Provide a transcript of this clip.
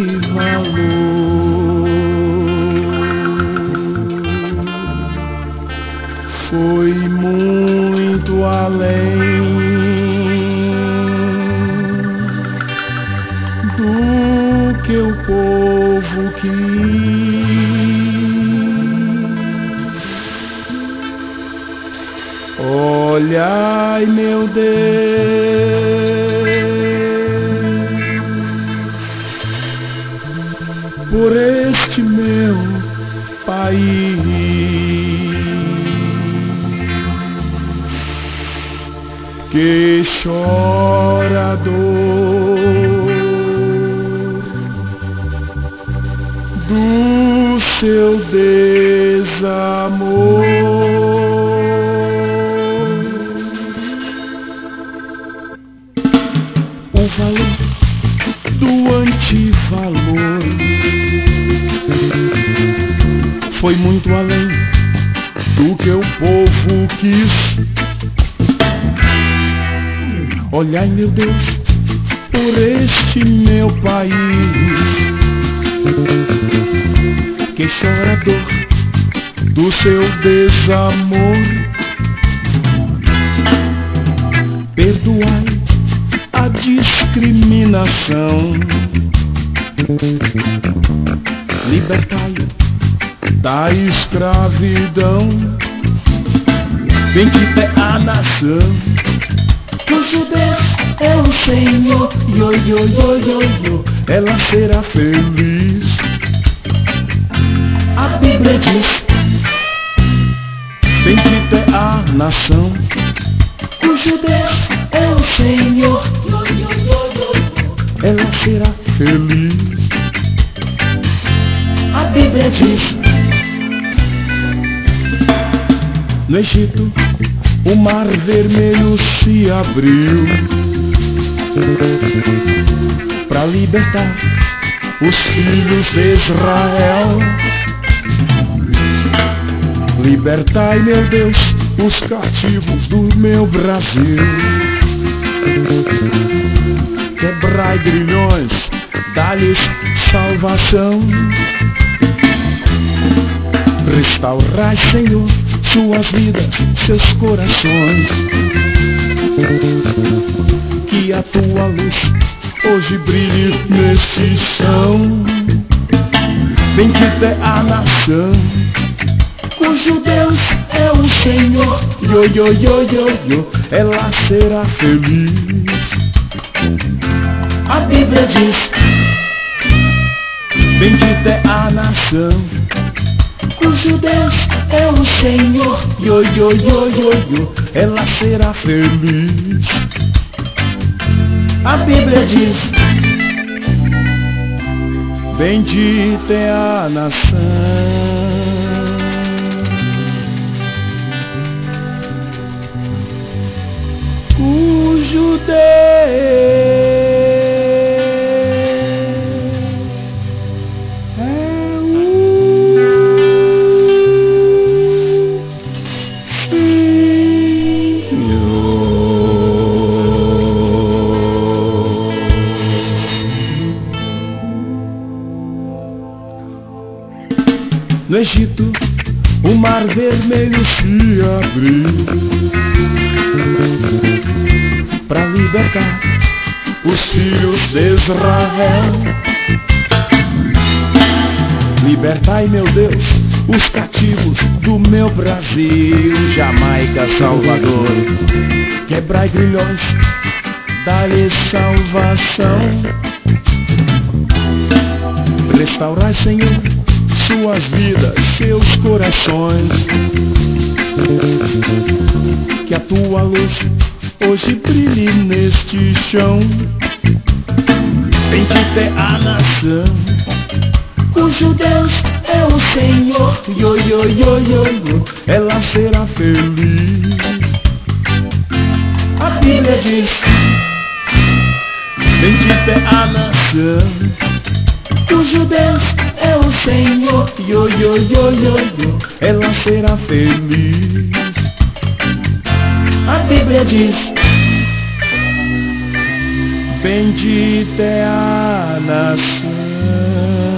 valor. Foi muito além do que o povo quis. Olhai, meu Deus, por este meu país, que chora a dor do seu desamor. O valor do antivalor foi muito além do que o povo quis. Olhai, meu Deus, por este meu país, que chora a dor do seu desamor. Perdoai a discriminação, libertai da escravidão. Bendita é a nação cujo Deus é o Senhor. Yo, yo, yo, yo, yo. Ela será feliz. A Bíblia diz: bendita é a nação cujo Deus é o Senhor. Yo, yo, yo, yo, yo. Ela será feliz. A Bíblia diz: no Egito o mar vermelho se abriu para libertar os filhos de Israel. Libertai, meu Deus, os cativos do meu Brasil. Quebrai grilhões, dá-lhes salvação. Restaurai, Senhor, suas vidas, seus corações. Que a tua luz hoje brilhe neste chão. Bendita é a nação cujo Deus é o Senhor. Yo, yo, yo, yo, yo. Ela será feliz. A Bíblia diz: bendita é a nação cujo Deus é o Senhor. Yo, yo, yo, yo, yo. Ela será feliz. A Bíblia diz: bendita é a nação cujo Deus no Egito o mar vermelho se abriu para libertar os filhos de Israel. Libertai, meu Deus, os cativos do meu Brasil, Jamaica, Salvador. Quebrai grilhões, dá-lhes salvação. Restaurai, Senhor, suas vidas, seus corações. Que a tua luz hoje brilhe neste chão. Bendita é a nação cujo Deus é o Senhor. Yo, yo, yo, yo, yo. Ela será feliz. A Bíblia diz: bendita é a nação cujo Deus é o Senhor. Yo, yo, yo, yo, yo. Ela será feliz. A Bíblia diz: bendita é a nação céu.